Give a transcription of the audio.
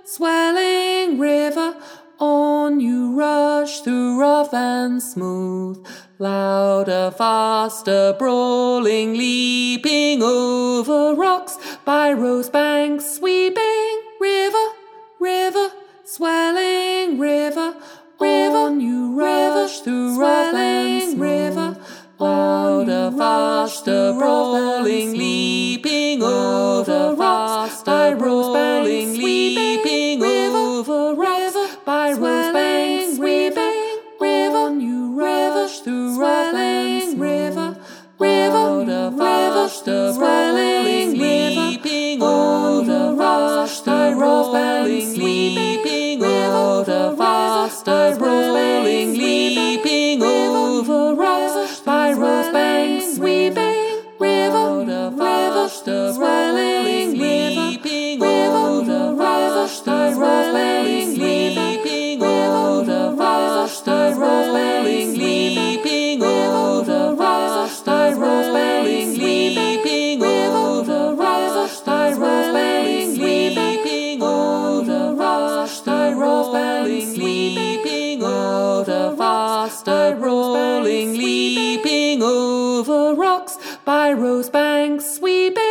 swelling river, on you rush through rough and smooth, louder, faster, brawling, leaping over rocks, by rose banks sweeping, river, river, swelling river, on you rush through rough and smooth, louder, faster, brawling, leaping over rocks, by rose banks sweeping over rocks, by rose banks sweeping, on you rush through rough and smooth, louder, faster, brawling, leaping over rocks, by rose banks sweeping over faster, rolling, leaping over rocks, by rose banks sweeping, river, faster, rolling, leaping over rocks, by rose banks sweeping over faster, rolling, leaping over rocks, by rose banks sweeping over rocks, by rose banks sweeping over rocks, by rose banks leaping over faster, rolling, leaping over rocks, by rose banks sweeping.